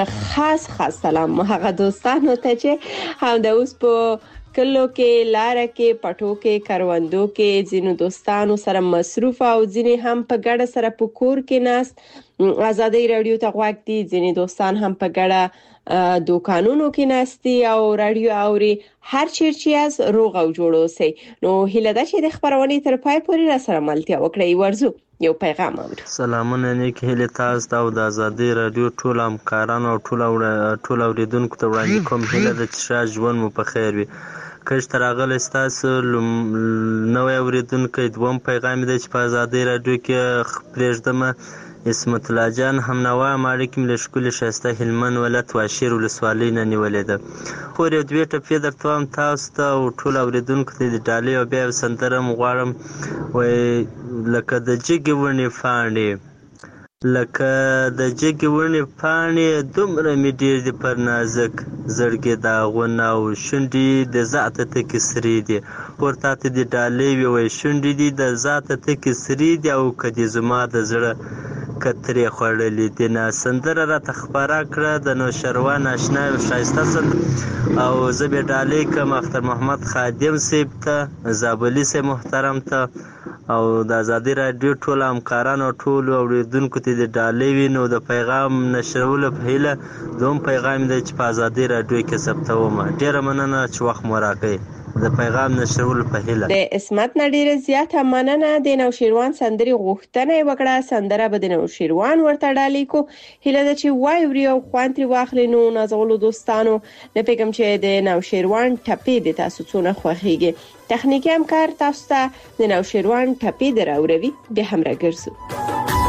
خاص خاص سلام هغه دوستانو ته چې هم د اوس په کلو کې لار کې پټو کې کاروندو کې ځینو دوستانو سره مصروف او ځینې هم په ګډه سره په کور کې ناست ازادي رادیو ته غوږ دي. ځینې دوستان هم په ګډه دوکانونو کې ناستي او رادیو اوري. هر چیرې از روغ او جوړ اوسئ. نو هیله ده چې د خبرونه تر پای پورې را سره ملتیا وکړئ. ورزو یو پیغام اورو. سلامونه نیک هیله تاسو ته او د ازادي رادیو ټول همکارانو او ټول ټول اوریدونکو ته وړاندې کوم. هیله ده چې ښه ژوند مو په خیر وي. کښ تر راغلی ستاسو نوی اوریدونکی دوم پیغام دی چې په ازادي رادیو کې پرېږدم. اسمت الله جان همنوا مالک مې له ښکلي ښایسته هلمند ولایت واشیر ولسوالۍ نه نیولې ده. خو یو دوې ټپې درته وایم تاسو ته او ټول اوریدونکو ته د ډالۍ او بیا یو سندره م غواړم. وایي لکه د جګې ونې پاڼې لکه د جګې ونې پاڼې دومره مې ډېر دي پر نازک زړګي داغونه او شونډې د ذاته تکې سرې دي. ورته ته د ډالۍ وي وایي شونډې دي د ذاته تکې سرې دي او که دې زما د زړه کترې خوړلې دي. نه سندره راته خپاره کړه د نوشروان اشنا یو ښایسته سندره او زه بیا ډالۍ کړم اختر محمد خادم صاحب ته زابلي صاحب محترم ته او د ازادي رادیو ټول همکارانو ټول اوریدونکو ته د ډالۍ وي. نو د پیغام نشرولو په هیله دوم پیغام دی چې په ازادي رادیو کې ثبتوم. ډیره مننه چې وخت مو راکړی. د پیغام نشرولو په هیله د اسمت نډیره زیاته مننه. د نوشیروان سندري غوښتنه وکړه. سندره به د نوشیروان ورته ډالۍ کو. هیله ده چې وای وري او خوانتري واخلې. نو نازولو دوستانو نه پیغام چې د نوشیروان ټپې د تاسو څونه خوخيږي. تخنیکی همکار تاسو ته د نوشیروان ټپې دراوروي. به هم راګرځو.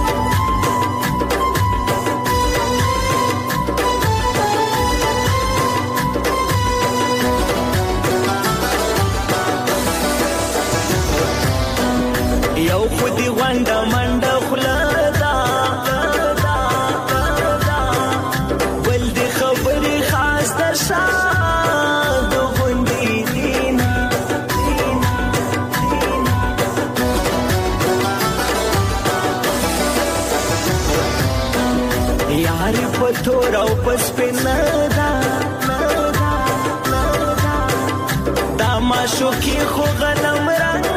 یو خودی وانډه منډه خلادا ول دي خبري خاص در شاد غوندي دینا یار پتور او پس پندا دا ما شو کی خو غنم رنگ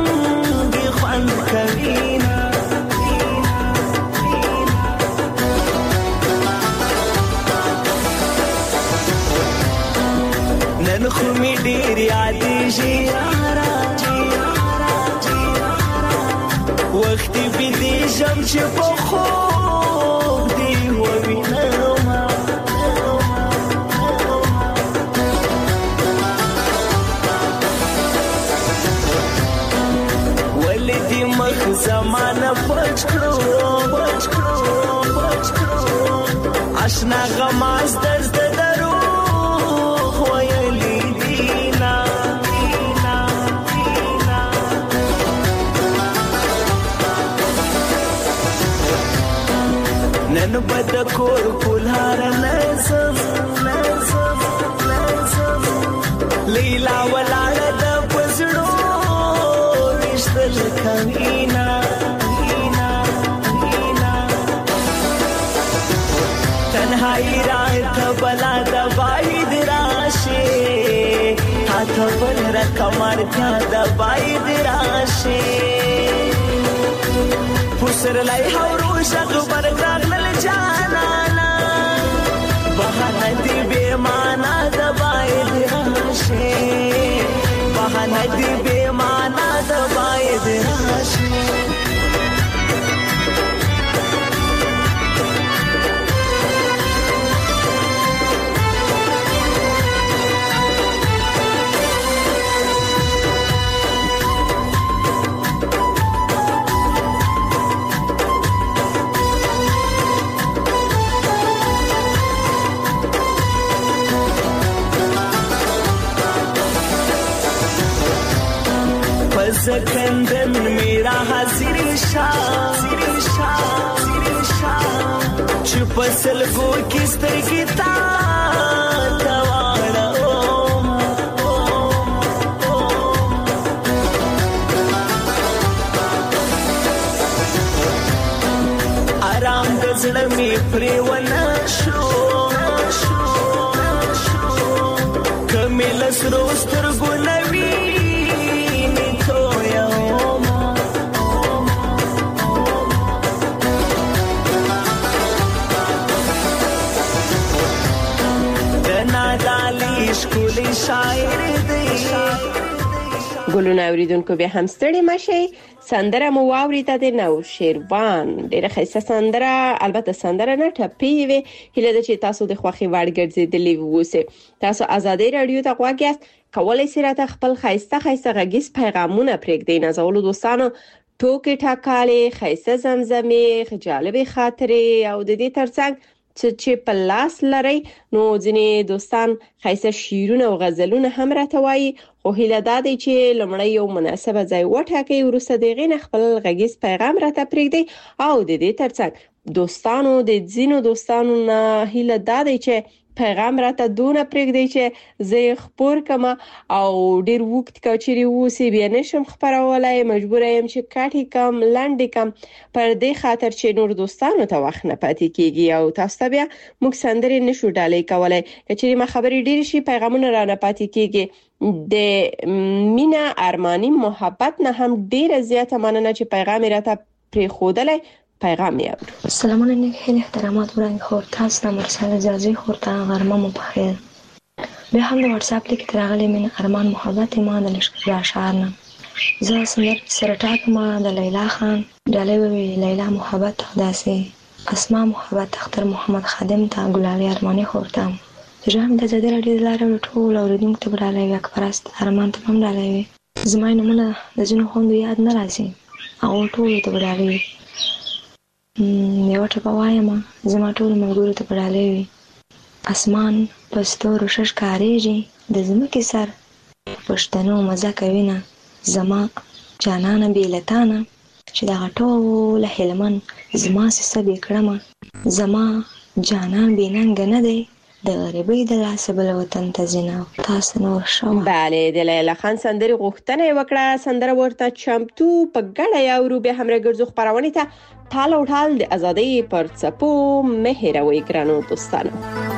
کرینا نن خو می ډیر یاد شي یارا وخت به دې شم چې په خو دی و وینم ولدي مخ زمانه پچ کړو پچ کړو پچ کړو آشنا غماز درد درو ویلی دینا دینا دینا نن بد کور کولار نسم نسم نسم لیلا ولاړه د پزړو وشتل کمینا مینا مینا تنهایی رات بلا د باید راشه هات بل رکمر تا د باید راشه پسر لای هورو شغ برګر لل جانانا بهانه دی به معنا د باید راشه بهانه دی به معنا د باید راشه सकंदन मेरा हाजिर शाह चुप सलगो किस तरह ता तवाड़ा ओम आराम दजड़ में प्रेवना शो कमिलस रोस्तर गुनवी ګلونه اوریدونکو به هم ستړي مشي سندره مو واوریده د نو شیروان ډیره ښایسته سندره البته سندره نه ټپی وي هله د چې تاسو د خوخي وړ ګرځیدلی ووسه تاسو ازادي رادیو ته غواګیاست کولای سئ راته خپل ښایسته ښایسته غږیز پیغامونه پرېږدئ نازولو دوستانو ټوکې ټاکالې ښایسته زمزمې جالبې خاطرې او د دې ترڅنګ چې په لاس لري نو ځینې دوستان ښایسته شعرونه او غزلونه هم راته وایي خو هیله ده چې لمړی یو مناسبه ځای وټاکئ وروسته دغه نه خپل غږیز پیغام راته پرېږدئ او د دې ترڅنګ دوستانو د ځینو دوستانو نه هیله ده چې پیغام راته دونه پرېږدئ چې زه خبر کما او ډیر وخت کچري وسی بیا نشم خبرولای مجبور یم چې کاټی کم لاندې کم پر دې خاطر چې نور دوستانو ته وخت نه پاتې کیږي او تاسو بیا موږ سندري نشو ډالې کولای کچري ما خبري ډیر شي پیغامونه را نه پاتې کیږي د مینا ارمانی محبت نه هم ډیر زیاته مننه چې پیغام راته پرې خودلای پیغام یاد سلامونه نیک هیله احترامات وران خور تاسو نه مرسل جازي خورته غرمه مو په خیر به هم د واتس اپ لیک ترغلې من ارمان محبت ما د لشکر اشعارنا زه سمر سرټاک ما د لیلا خان ډالې لیلا محبت خداسي اسماء محبت اختر محمد خادم ته ګلالي ارمانی خورته جام د زړه ډیر لاره ټول اوریدونکو ته ډالې اکبر است ارمان ته هم ډالې زما نمونه د جنو خوند یاد نه راځي او ټول ته ډالې یو ټپه وایم زما ټول ملګرو ته پړالې وي اسمان پستو روشش کاریږي د زمکې سر پښتنو مزه کوي نه زما جانانه بیلتانه چې دا ټول هلمن زما سبب کړم زما جانان بیننګ نه دی د غریبۍ د لاس بل وطن ته زینا تاسو نور شو bale د لیلا خان سندري غوښتنه وکړه سندره ورته چمتو په ګړه یو به همره ګرځو خبرونه ته ټال او ټال د ازادۍ پر څپو مهروي ګرانو دوستانو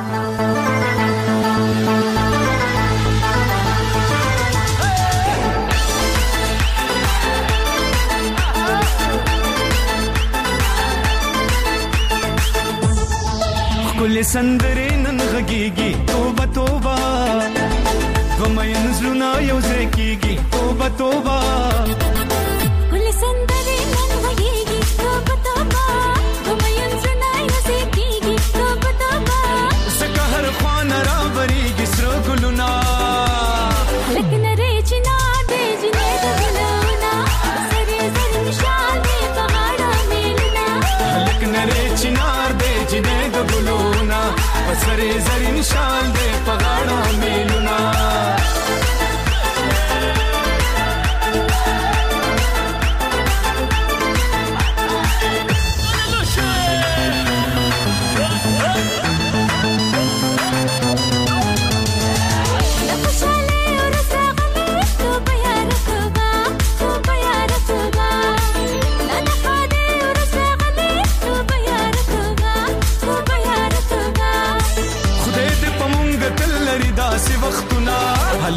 کل سندرې نن غږیږي توبه توبه غمین زړونه یو ځای کیږي توبه توبه کل سندرې نن غږیږي توبه توبه غمین زړونه یو ځای کیږي توبه توبه زکه هر خوان را بریږي سره ګلونه لکه نری چنا دې جنې د ګلونه سره زر نشان دې په غاړه میلنا لکه نری چنا دې جنې د ګلونه سره زر نشان دې په غاړه میلنا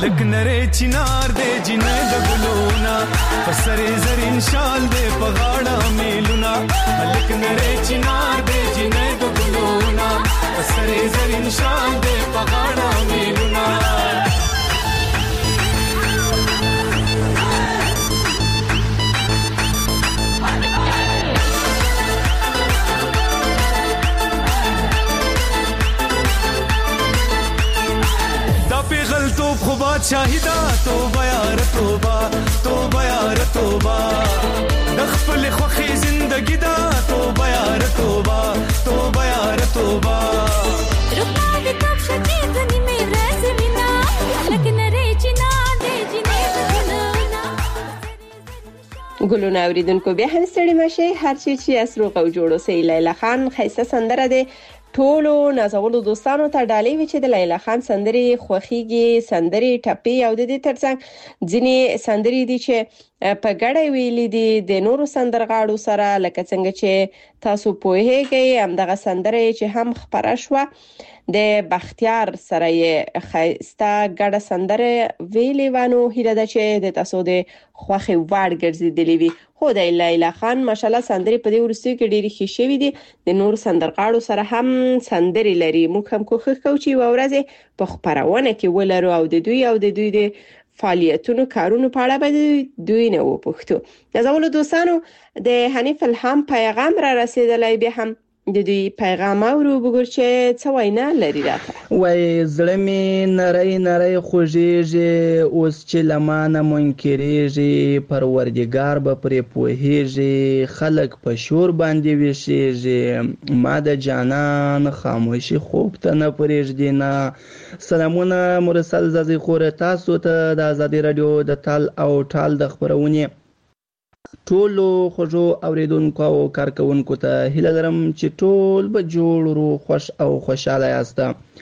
هلک نری چنار دی جنې د ګلونا پسرې زرین شال دی په غاړه میلونا هلک نری چنار دی جنې د ګلونا پسرې زرین شال دی په غاړه میلونا خو بادشاہی دا توبه یار توبه توبه یار توبه د خپل خوخي زندگی دا توبه یار توبه توبه یار توبه رکا د کب شکی دنی می رس مینا لکن ری چنا دې جنې ګلونا ګلونا اوریدونکو بیا هم ستړي مشي هر چی چې اسرو کو جوړو سي لیلا خان خیسه سندره ده ټولو نازولو دوستانو ته ډالۍ وی چې د لیلا خان سندري خوخيږي سندري ټپي او د دې ترڅنګ ځینې سندري دي چې په ګډه ویلې دي د نورو سندرغاړو سره لکه څنګه چې تاسو پوهیږئ همدغه سندره چې هم خبره شو د بختیار سره یې خایسته ګډه سندره ویلې وانه هیله ده چې د تاسو د خوخي وړ ګرځېدلې وي خو د لیلا خان ماشالله سندري په دې ورستیو کې ډېری ښه شوې دي د نور سندرغاړو سره هم سندري لري موږ هم کوښښ کوو چې ورځې په خبرونه کې ولرو او د دوی او د دوی د فعالیتونو کارونو په اړه به دوی نه وپوښتو نازولو دوستانو د حنیف الهام پیغام را رسیدلی به هم د دې پیغام اورو وګور چې څه وینا لري راته وای زړه می نری نری خوږیږي اوس چې لمانه منکرېږي پروردګار به پرې پوهیږي خلک په شور باندې وشيږي ما د جانان خاموشي خوب ته نه پرېږدي نه سلامونه مرسل زازي خور تاسو ته د آزادي رادیو د تال او ټال د خبرونه ټولو خوږو اوریدونکو او کارکونکو ته هیله لرم چې ټول به جوړ رو خوش او خوشاله یاست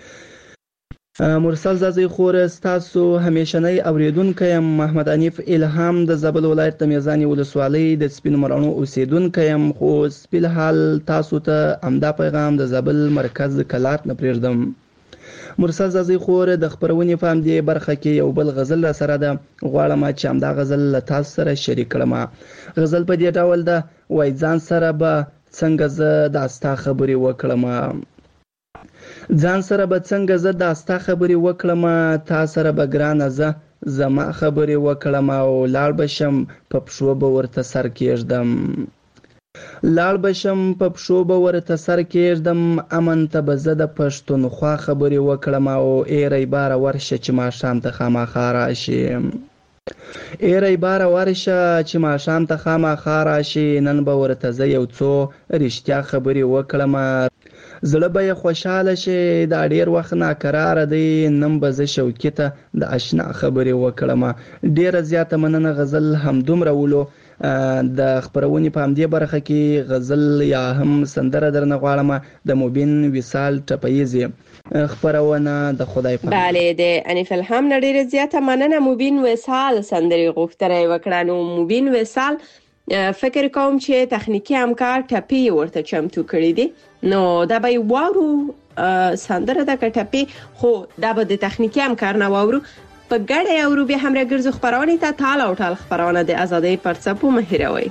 مرسل زازي خور تاسو همیشنۍ اوریدونکو یم محمد انیف الهام د زابل ولایت د میزانی ولسوالۍ د سپین مرانو اوسیدونکو یم خو سپیل حال تاسو ته امدا پیغام د زابل مرکز کلات نه پرېږدم مرسل زازي خور د خبرونې فهم دی برخه کې یو بل غزل را سره ده غواړم چې همدا غزل له تاسو سره شریک کړم غزل په دې ډول ده وای ځان سره به څنګه زه داستا خبرې وکړم ځان سره به څنګه زه داستا خبرې وکړم تا سره به ګرانه زه زما خبرې وکړم او لاړ بشم په پښو به ورته سر کېږدم لاړ بشم په پښو به ورته سر کېږدم امن ته به زه د پښتونخوا خبرې وکړم او ایری باره ورشه چې ماښام ته خامخا راشي ایری باره ورشه چې ماښام ته خامخا راشي نن به ورته زه یو څو رښتیا خبرې وکړم زړه به یې خوشحاله شي دا ډېر وخت ناکراره دی نن به زه شوکي ته د اشنا خبرې وکړم ډېره زیاته مننه غزل همدومره ولو د خبرونې په همدې برخه کې غزل یا هم سندره درنه غواړم د مبین وصال ټپیزي خبرونه د خدای په bale د انیف الهام نړۍ زیاته مننه مبین وصال سندري غوښتنه وکړه نو مبین وصال فکر کوم چې تخنیکی همکار ټپی ورته چمتو کړی دی نو دا به وورو سندره د ټپی خو دا به د تخنیکی همکار نه وورو په ګډه اورو به هم راګرځو خبرونه ته تال او ټال خبرونه د آزادۍ پر څپو مهیروي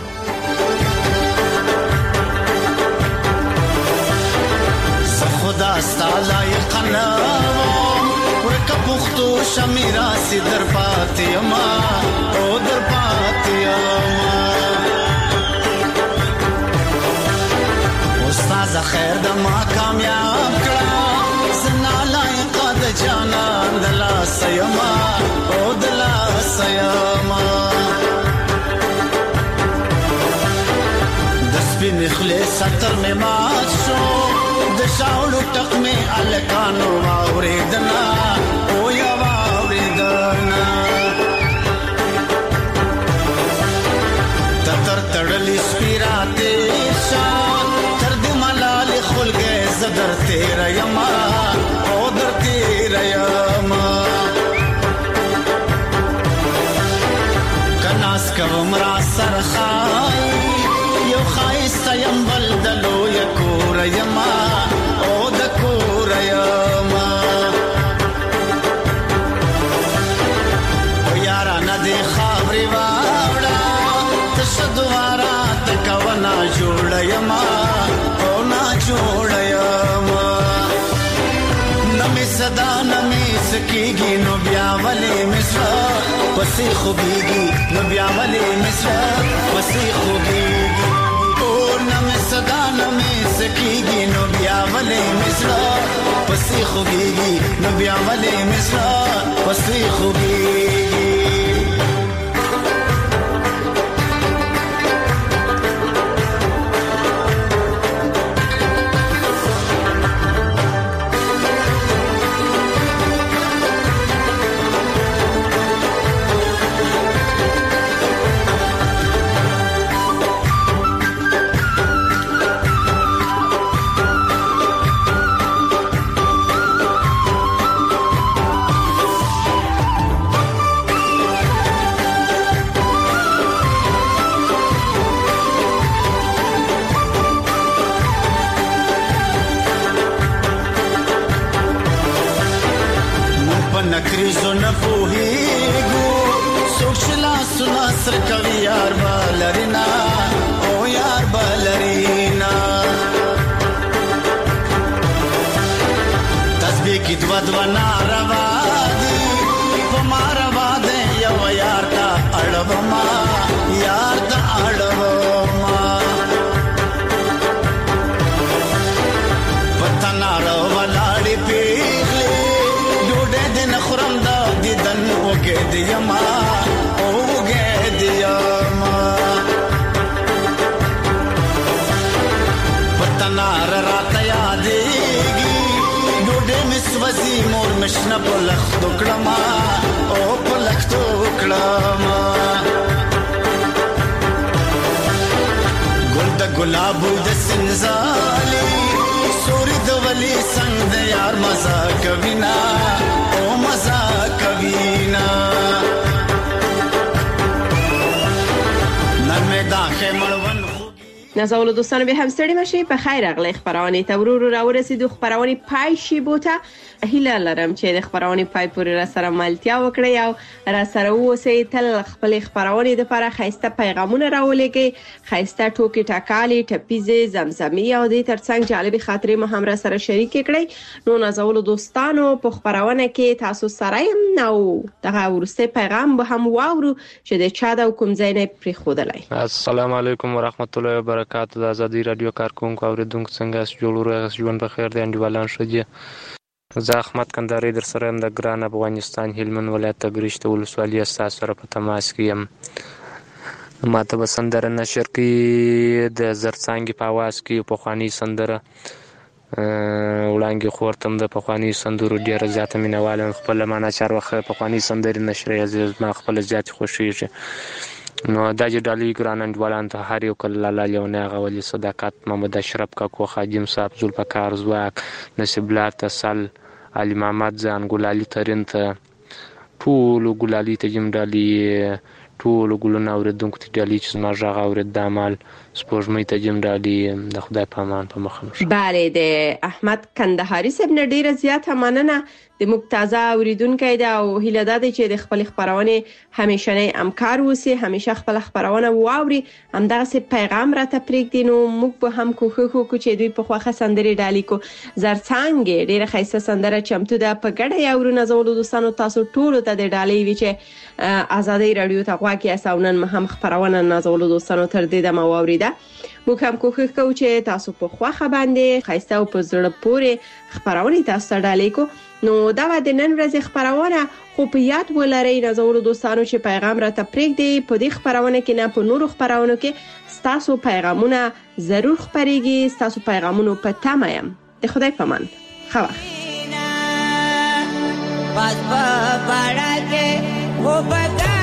خدا ستاله یقنا ورکه پختو شمیرا سي در پاتې ما او در پاتې ما استاد خیر د ما کامیاب کړه سنا لایق د جانان دلا سیما او دلا سیما د سپین خلیص ستر می مات شو د شاولو ټک می الکانو اوریدنا او یا اوریدنا تر تړلی سپیراته شان تر دې ملال خلګه زدر تیر یما او در تیر یما کناس کوم را سرخای یو خایست یم بلدلو یکور یما او د کور یما سکیږي نو بیا ولې مصر پسې خوږیږي نو بیا ولې مصر پسې خوږیږي اور نم صدا نم سکیږي نو بیا ولې مصر پسې خوږیږي نو بیا ولې مصر پسې خوږیږي نکریزو نپوهیگو سوکشلا سنا سر کوي یار بالرینا او یار بالرینا تسبیح کی دو دو ناروا دی پماروا دے یو یار تا اڑوما یار تا اڑوما پتنا رو ولاړی پیغلی خرم دا دیدن اوگه دیما اوگه دیما پتنار رات یادیگی ڈوڑے مسوزی مور مشنا پلخ دکڑما او پلخ دکڑما گل دا گلابو دا سنزالی سوری دا ولی سنگ دا یار مزا کبینا او مزا کبینا نرمه داخه ملون نازولو دوستانو به هم ستړي مشي په خیر اغلی خبرونه ته ورور را ورسېدو خبرونه پای شي بوته هیله لرم چې د خبرونه پای پورې را سره ملتیا وکړي او را سره اوسې تل خپل خبرونه د لپاره خاصه پیغامونه راولېږي خاصه ټوکی ټاکالي ټپیزه زمزمي او د ترڅنګ جالب خاطرې مو هم را سره شریک کړئ نو نازولو دوستانو په خبرونه کې تاسو سره نو دغه ورسته پیغام به هم واورو چې د چا د کوم ځای نه پری خودلای. السلام علیکم ورحمت الله وبرکاتہ. د ازادي رادیو کارکونکو اوریدونکو څنګه جوړو ژوند په خیر دی انډیوالان شدي. زه احمد کندهاري در سره د ګران افغانستان هلمند ولایت تګریشته ولسوالۍ اساس سره په تماس کې یم. ماته به سندره نشر کې د زرڅانګې په आवाज کې په خواني سندره وړاندې خورتم د پخوانی سندرو ډیره زیاته مینواله خپل معنا چار وخت پخوانی سندرې نشرې از ما خپل زیات خوشیږي. نو دا چې ډالۍ ګران انډوالان ته هر یو کله لاله یو نه غولي صداقت محمد اشرف کاکو خادم صاحب ذوالفقار زواک نصیب لار تسل علي محمد ځان ګلالي ترين ته ټول ګلالي ته جیم ډالۍ ټول ګلونه اوریدونکو ته ډالۍ چې ما ژغ اورید د عمل سپوږمۍ ته جیم ډالۍ د خدای په امان په مخ نشه. بله د احمد کندهاري صاحب نه ډیره زیاته مننه د مقتضا اوریدونکو دا او هیله ده چې د خپل خبرونه همیشه نه امکار وسی همیشه خپل خبرونه واوري همدغه سي پیغام را ته پرېږدي نو موږ به هم کوخه کو چې دوی په خوخه سندري ډالۍ کو زرڅانګ ډیره خیسه سندره چمتو ده په ګډه یو نازولو دوستانو تاسو ټول ته د ډالۍ وی چې ازادي رادیو ته غواکي اساونن هم خبرونه نازولو دوستانو تر دې د مواوریده موږ هم کوخه کو چې تاسو په خوخه باندې خیسه او په زړه پورې خبرونه تاسو ډالۍ کو نو دا د نن ورځې خبرونه خو په یاد ولرئ نازولو دوستانو چې پیغام را ته پرېږدي په دې خبرونه کې نه په نورو خبرونو کې تاسو پیغامونه ضرور خبرېږي تاسو پیغامونو په تمه یم د خدای په امان خو پاس په پاړه کې و پتا